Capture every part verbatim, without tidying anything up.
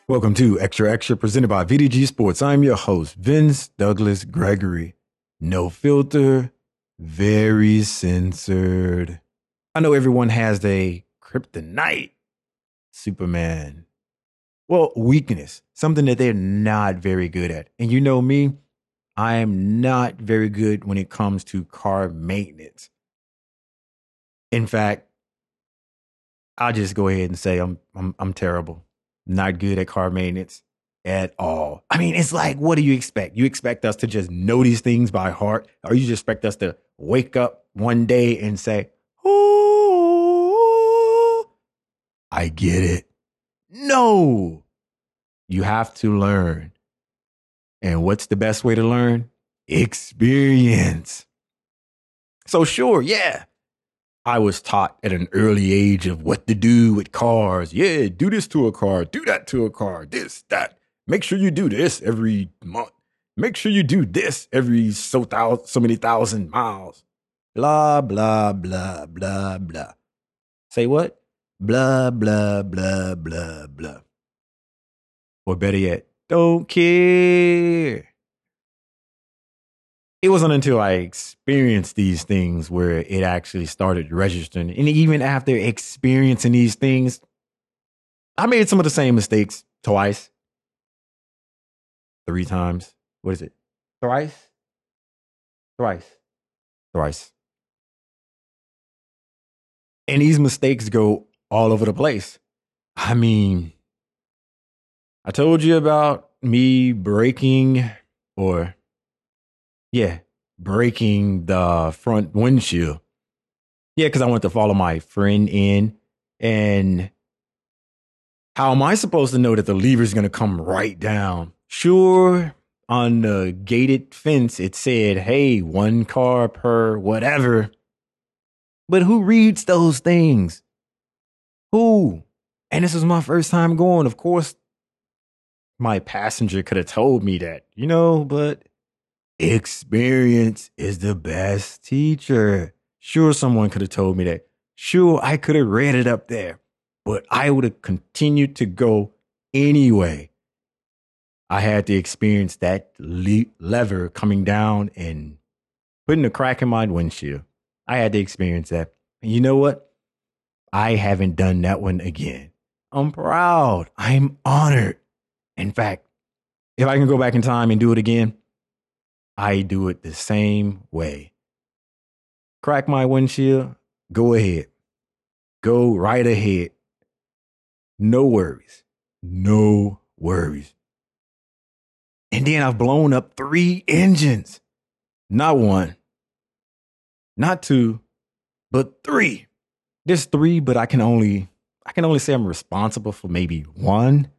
Welcome to Extra Extra presented by V D G Sports. I'm your host, Vince Douglas Gregory. No filter, very censored. I know everyone has a kryptonite, Superman. Well, weakness, something that they're not very good at. And you know me, I am not very good when it comes to car maintenance. In fact, I'll just go ahead and say I'm I'm, I'm terrible. Not good at car maintenance at all. I mean, it's like, what do you expect? You expect us to just know these things by heart? Or you just expect us to wake up one day and say, oh, I get it. No, you have to learn. And what's the best way to learn? Experience. So sure, yeah. I was taught at an early age of what to do with cars. Yeah, do this to a car, do that to a car, this, that. Make sure you do this every month. Make sure you do this every so thou- so many thousand miles. Blah, blah, blah, blah, blah. Say what? Blah, blah, blah, blah, blah. Or better yet, don't care. It wasn't until I experienced these things where it actually started registering. And even after experiencing these things, I made some of the same mistakes twice, three times. What is it? Thrice? Thrice. Thrice. And these mistakes go all over the place. I mean, I told you about me breaking or Yeah, breaking the front windshield. Yeah, because I went to follow my friend in. And how am I supposed to know that the lever is going to come right down? Sure, on the gated fence, it said, hey, one car per whatever. But who reads those things? Who? And this was my first time going. Of course, my passenger could have told me that, you know, but experience is the best teacher. Sure, someone could have told me that. Sure, I could have read it up there, but I would have continued to go anyway. I had to experience that le- lever coming down and putting a crack in my windshield. I had to experience that. And you know what? I haven't done that one again. I'm proud. I'm honored. In fact, if I can go back in time and do it again, I do it the same way. Crack my windshield, go ahead. Go right ahead. No worries. No worries. And then I've blown up three engines. Not one, not two, but three. There's three, but I can only I can only say I'm responsible for maybe one.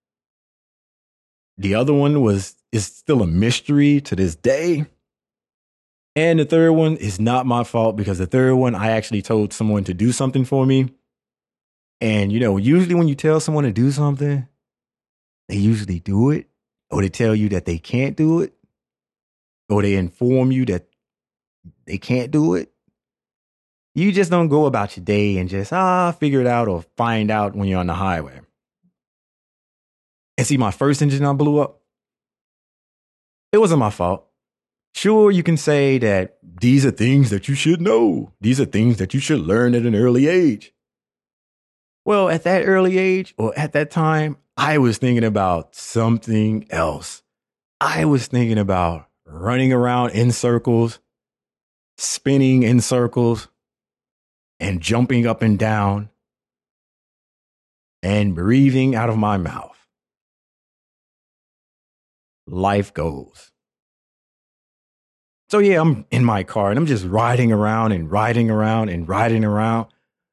The other one was is still a mystery to this day. And the third one is not my fault because the third one, I actually told someone to do something for me. And, you know, usually when you tell someone to do something, they usually do it, or they tell you that they can't do it, or they inform you that they can't do it. You just don't go about your day and just, ah, figure it out or find out when you're on the highway. And see, my first engine I blew up, it wasn't my fault. Sure, you can say that these are things that you should know. These are things that you should learn at an early age. Well, at that early age or at that time, I was thinking about something else. I was thinking about running around in circles, spinning in circles, and jumping up and down and breathing out of my mouth. Life goes. So yeah, I'm in my car and I'm just riding around and riding around and riding around.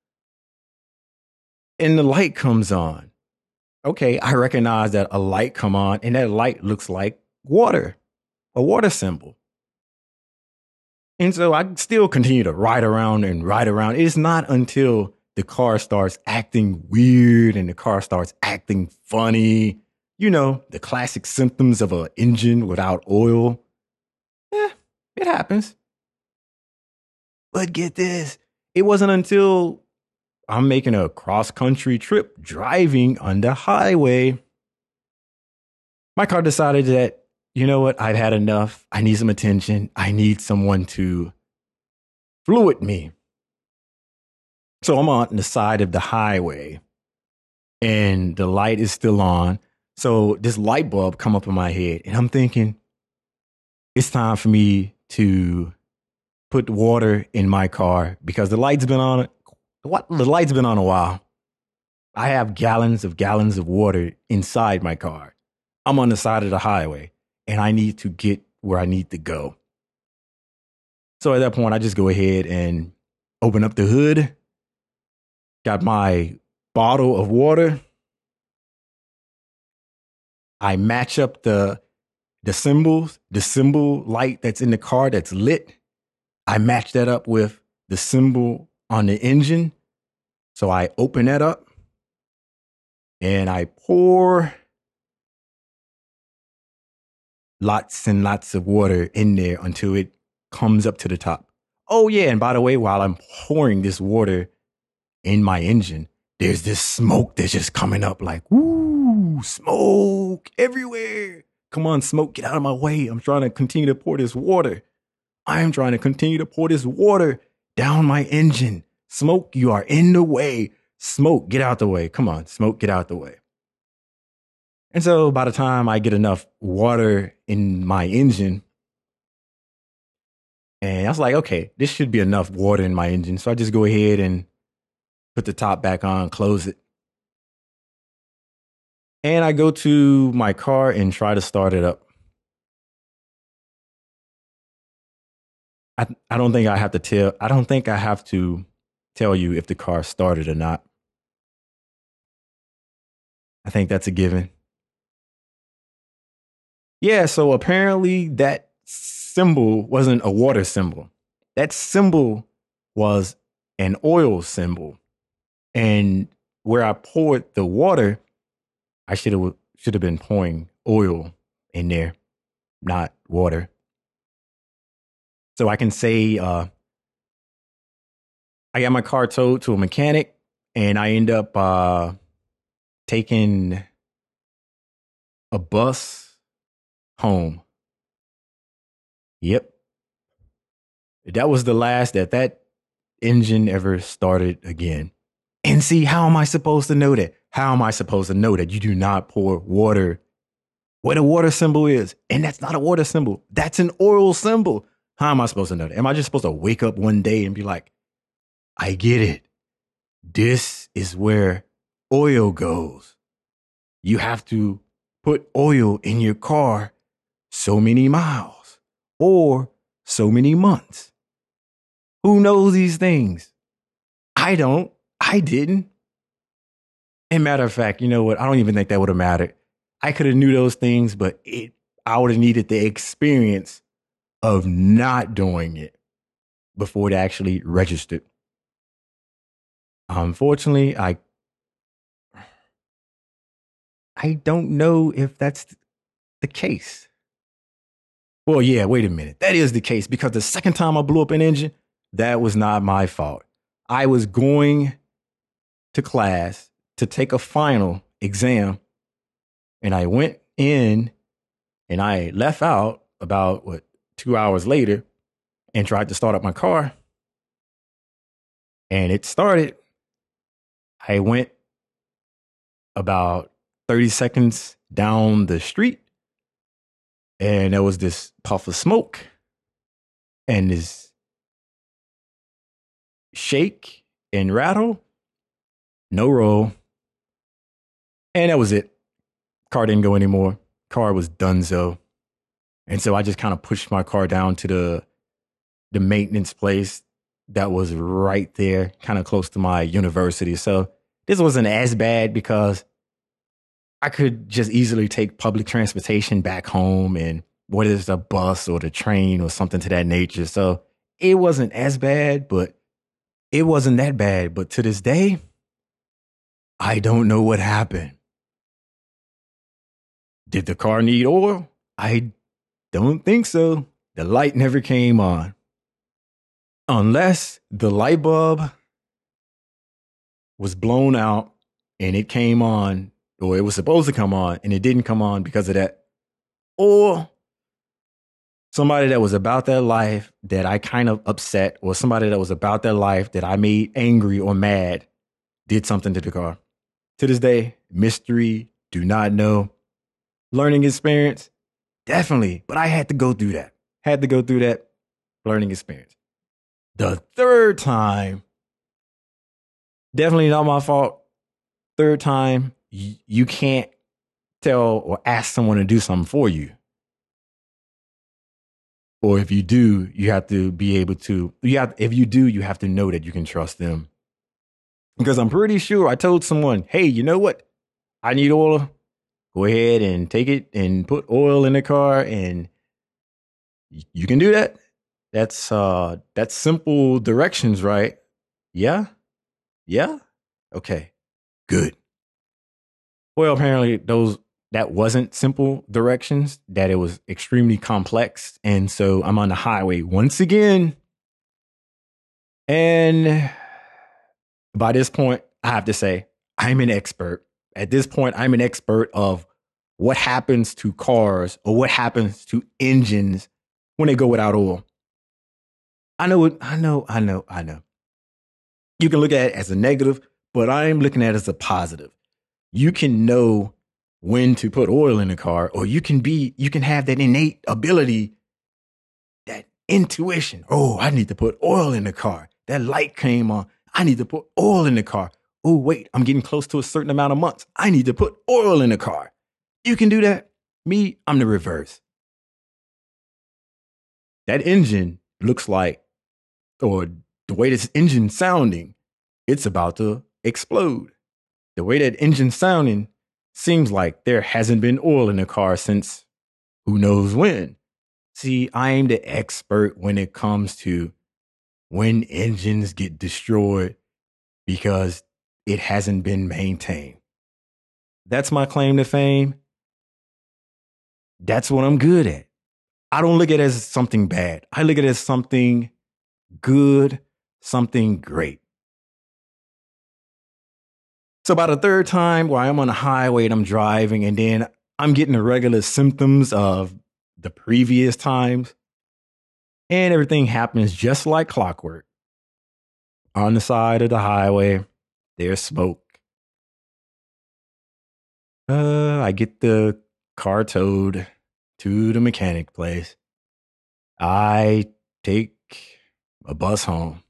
And the light comes on. Okay, I recognize that a light come on and that light looks like water, a water symbol. And so I still continue to ride around and ride around. It's not until the car starts acting weird and the car starts acting funny, you know, the classic symptoms of an engine without oil. Eh, it happens. But get this, it wasn't until I'm making a cross-country trip driving on the highway my car decided that, you know what, I've had enough. I need some attention. I need someone to fluid me. So I'm on the side of the highway and the light is still on. So this light bulb come up in my head and I'm thinking, it's time for me to put water in my car because the light's been on. What the light's been on a while. I have gallons of gallons of water inside my car. I'm on the side of the highway and I need to get where I need to go. So at that point, I just go ahead and open up the hood. Got my bottle of water. I match up the the symbols, the symbol light that's in the car that's lit. I match that up with the symbol on the engine. So I open that up and I pour lots and lots of water in there until it comes up to the top. Oh yeah, and by the way, while I'm pouring this water in my engine, there's this smoke that's just coming up like, woo, smoke everywhere. Come on, smoke, get out of my way. I'm trying to continue to pour this water. I am trying to continue to pour this water down my engine. Smoke, you are in the way. Smoke, get out the way. Come on, smoke, get out the way. And so by the time I get enough water in my engine, and I was like, okay, this should be enough water in my engine. So I just go ahead and put the top back on, close it. And I go to my car and try to start it up. I, I don't think I have to tell, I don't think I have to tell you if the car started or not. I think that's a given. Yeah, so apparently that symbol wasn't a water symbol. That symbol was an oil symbol. And where I poured the water, I should have should have been pouring oil in there, not water. So I can say uh, I got my car towed to a mechanic and I end up uh, taking a bus home. Yep. That was the last that that engine ever started again. And see, how am I supposed to know that? How am I supposed to know that you do not pour water where the water symbol is? And that's not a water symbol. That's an oil symbol. How am I supposed to know that? Am I just supposed to wake up one day and be like, I get it. This is where oil goes. You have to put oil in your car so many miles or so many months. Who knows these things? I don't. I didn't. And matter of fact, you know what? I don't even think that would have mattered. I could have knew those things, but it, I would have needed the experience of not doing it before it actually registered. Unfortunately, I I don't know if that's the case. Well, yeah, wait a minute. That is the case because the second time I blew up an engine, that was not my fault. I was going to class to take a final exam and I went in and I left out about what two hours later and tried to start up my car and it started. I went about thirty seconds down the street and there was this puff of smoke and this shake and rattle, no roll. And that was it. Car didn't go anymore. Car was donezo. And so I just kind of pushed my car down to the, the maintenance place that was right there, kind of close to my university. So this wasn't as bad because I could just easily take public transportation back home and whether it's a bus or the train or something to that nature. So it wasn't as bad, but it wasn't that bad. But to this day, I don't know what happened. Did the car need oil? I don't think so. The light never came on. Unless the light bulb was blown out and it came on, or it was supposed to come on, and it didn't come on because of that or somebody that was about their life that I kind of upset, or somebody that was about their life that I made angry or mad did something to the car. To this day, mystery, do not know. Learning experience, definitely. But I had to go through that. Had to go through that learning experience. The third time, definitely not my fault. Third time, y- you can't tell or ask someone to do something for you. Or if you do, you have to be able to, you have, if you do, you have to know that you can trust them. Because I'm pretty sure I told someone, hey, you know what? I need oil. Go ahead and take it and put oil in the car, and you can do that. That's uh that's simple directions, right? Yeah? Yeah? Okay. Good. Well, apparently those that wasn't simple directions, that it was extremely complex. And so I'm on the highway once again. And by this point, I have to say, I'm an expert. At this point, I'm an expert of what happens to cars or what happens to engines when they go without oil. I know it, I know, I know, I know. You can look at it as a negative, but I'm looking at it as a positive. You can know when to put oil in a car, or you can be, you can have that innate ability, that intuition. Oh, I need to put oil in the car. That light came on. I need to put oil in the car. Oh, wait, I'm getting close to a certain amount of months. I need to put oil in the car. You can do that. Me, I'm the reverse. That engine looks like, or the way this engine sounding, it's about to explode. The way that engine sounding seems like there hasn't been oil in the car since who knows when. See, I'm the expert when it comes to when engines get destroyed because it hasn't been maintained. That's my claim to fame. That's what I'm good at. I don't look at it as something bad. I look at it as something good, something great. So about the third time where I'm on the highway and I'm driving, and then I'm getting the regular symptoms of the previous times, and everything happens just like clockwork. On the side of the highway, there's smoke. Uh, I get the car towed to the mechanic place. I take a bus home.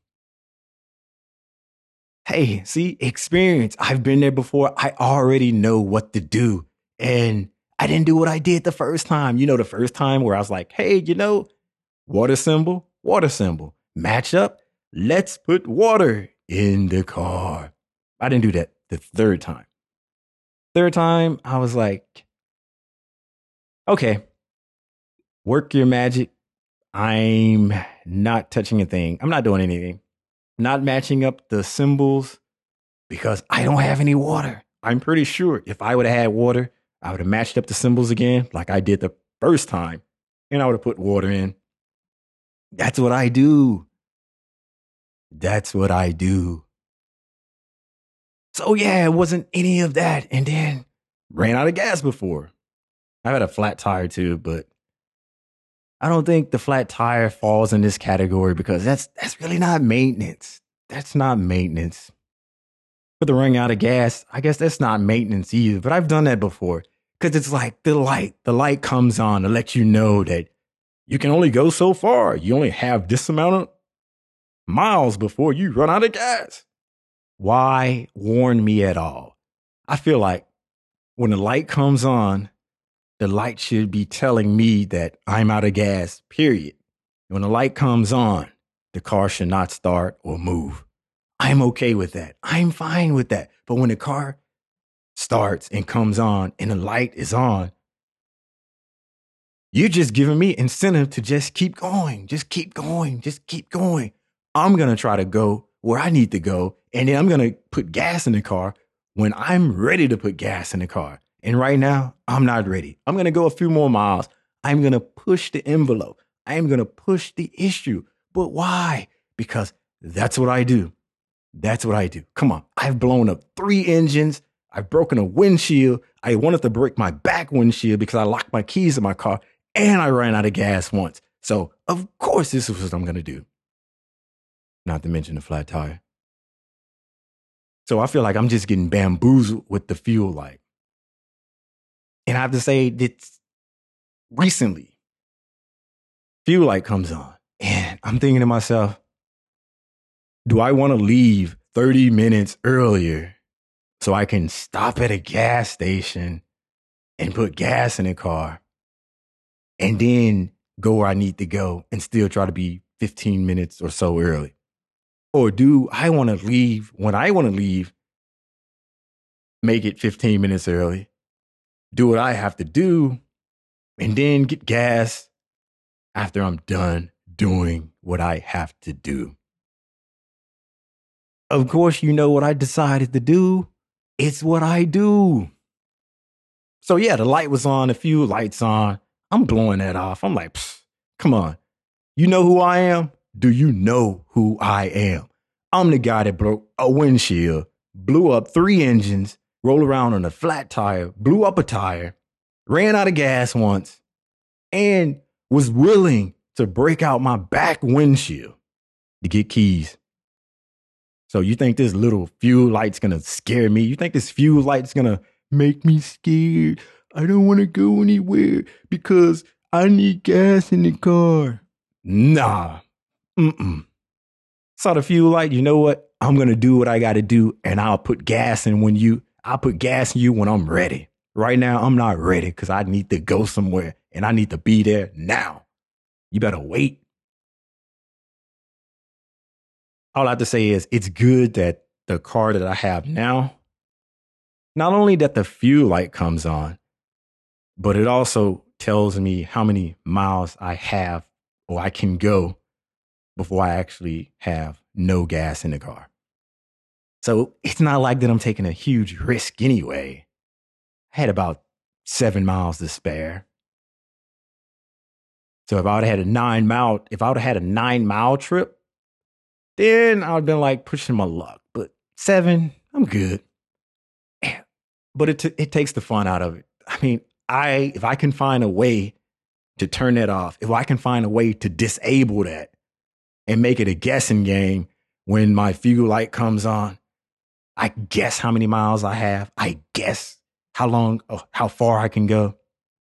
Hey, see, experience. I've been there before. I already know what to do. And I didn't do what I did the first time. You know, the first time where I was like, hey, you know, water symbol, water symbol, match up. Let's put water in the car. I didn't do that the third time. Third time, I was like, okay, work your magic. I'm not touching a thing. I'm not doing anything. Not matching up the symbols because I don't have any water. I'm pretty sure if I would have had water, I would have matched up the symbols again like I did the first time, and I would have put water in. That's what I do. That's what I do. So yeah, it wasn't any of that. And then ran out of gas before. I had a flat tire too, but I don't think the flat tire falls in this category because that's that's really not maintenance. That's not maintenance. But the running out of gas, I guess that's not maintenance either. But I've done that before because it's like the light. The light comes on to let you know that you can only go so far. You only have this amount of miles before you run out of gas. Why warn me at all? I feel like when the light comes on, the light should be telling me that I'm out of gas, period. When the light comes on, the car should not start or move. I'm okay with that. I'm fine with that. But when the car starts and comes on and the light is on, you're just giving me incentive to just keep going, just keep going, just keep going. I'm going to try to go where I need to go. And then I'm going to put gas in the car when I'm ready to put gas in the car. And right now, I'm not ready. I'm going to go a few more miles. I'm going to push the envelope. I'm going to push the issue. But why? Because that's what I do. That's what I do. Come on. I've blown up three engines. I've broken a windshield. I wanted to break my back windshield because I locked my keys in my car and I ran out of gas once. So, of course, this is what I'm going to do. Not to mention the flat tire. So I feel like I'm just getting bamboozled with the fuel light. And I have to say that recently, fuel light comes on and I'm thinking to myself, do I want to leave thirty minutes earlier so I can stop at a gas station and put gas in the car and then go where I need to go and still try to be fifteen minutes or so early? Or do I want to leave when I want to leave, make it fifteen minutes early, do what I have to do, and then get gas after I'm done doing what I have to do? Of course, you know what I decided to do. It's what I do. So yeah, the light was on, a few lights on. I'm blowing that off. I'm like, come on. You know who I am? Do you know who I am? I'm the guy that broke a windshield, blew up three engines, rolled around on a flat tire, blew up a tire, ran out of gas once, and was willing to break out my back windshield to get keys. So you think this little fuel light's gonna scare me? You think this fuel light's gonna make me scared? I don't want to go anywhere because I need gas in the car. Nah. Mm-mm. Saw the fuel light. You know what? I'm going to do what I got to do, and I'll put gas in when you, I'll put gas in you when I'm ready. Right now, I'm not ready because I need to go somewhere, and I need to be there now. You better wait. All I have to say is it's good that the car that I have now, not only that the fuel light comes on, but it also tells me how many miles I have or I can go before I actually have no gas in the car. So it's not like that I'm taking a huge risk anyway. I had about seven miles to spare. So if I would have had a nine mile, if I would have had a nine mile trip, then I would have been like pushing my luck. But seven, I'm good. But it t- it takes the fun out of it. I mean, I if I can find a way to turn that off, if I can find a way to disable that and make it a guessing game when my fuel light comes on, I guess how many miles I have. I guess how long, oh, how far I can go.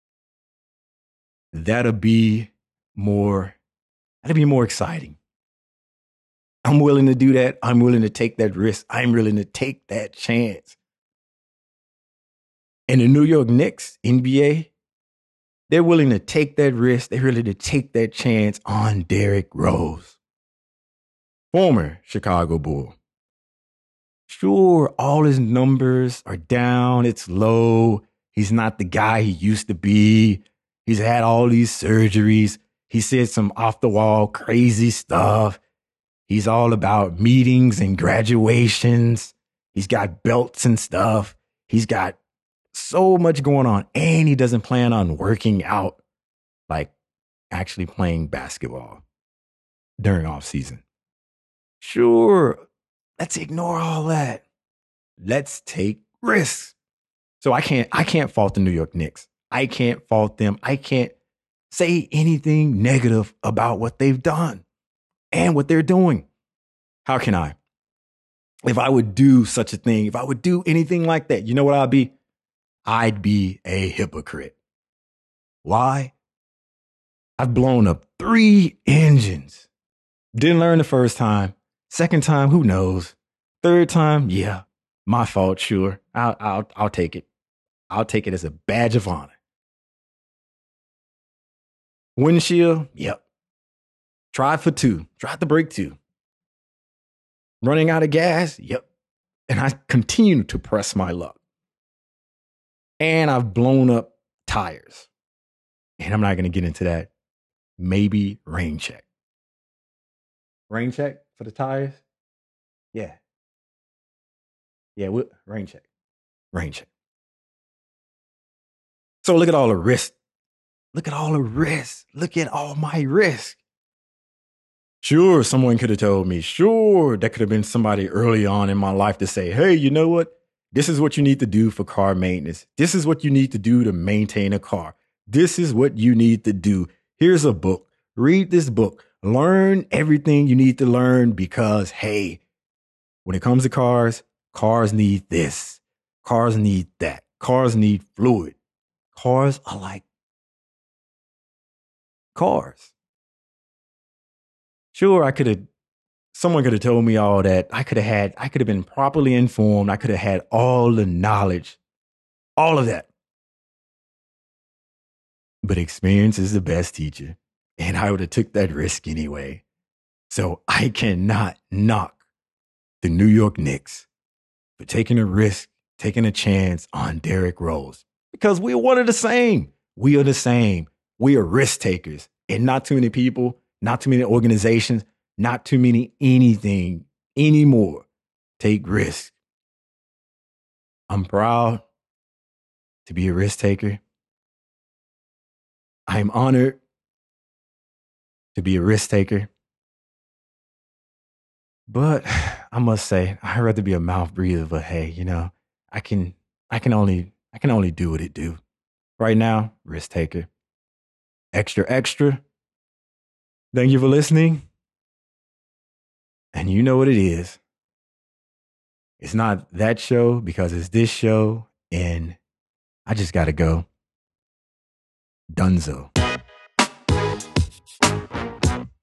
That'll be more, that'll be more exciting. I'm willing to do that. I'm willing to take that risk. I'm willing to take that chance. And the New York Knicks, N B A, they're willing to take that risk. They're willing to take that chance on Derrick Rose, former Chicago Bull. Sure, all his numbers are down. It's low. He's not the guy he used to be. He's had all these surgeries. He said some off the wall crazy stuff. He's all about meetings and graduations. He's got belts and stuff. He's got so much going on, and he doesn't plan on working out, like actually playing basketball during off season. Sure, let's ignore all that. Let's take risks. So I can't, I can't fault the New York Knicks. I can't fault them. I can't say anything negative about what they've done and what they're doing. How can I? If I would do such a thing, if I would do anything like that, you know what I'd be? I'd be a hypocrite. Why? I've blown up three engines. Didn't learn the first time. Second time, who knows? Third time, yeah, my fault, sure. I'll, I'll, I'll take it. I'll take it as a badge of honor. Windshield, yep. Tried for two. Tried to break two. Running out of gas, yep. And I continue to press my luck. And I've blown up tires. And I'm not going to get into that. Maybe rain check. Rain check for the tires? Yeah. Yeah, we'll, rain check. Rain check. So look at all the risk. Look at all the risk. Look at all my risk. Sure, someone could have told me. Sure, that could have been somebody early on in my life to say, hey, you know what? This is what you need to do for car maintenance. This is what you need to do to maintain a car. This is what you need to do. Here's a book. Read this book. Learn everything you need to learn because, hey, when it comes to cars, cars need this. Cars need that. Cars need fluid. Cars are like cars. Sure, I could have, someone could have told me all that. I could have had, I could have been properly informed. I could have had all the knowledge, all of that. But experience is the best teacher. And I would have took that risk anyway. So I cannot knock the New York Knicks for taking a risk, taking a chance on Derrick Rose. Because we're one of the same. We are the same. We are risk takers. And not too many people, not too many organizations, not too many anything anymore take risks. I'm proud to be a risk taker. I'm honored to be a risk taker. But I must say, I'd rather be a mouth breather, but hey, you know, I can I can only I can only do what it do. Right now, risk taker. Extra extra. Thank you for listening. And you know what it is. It's not that show because it's this show, and I just gotta go. Dunzo.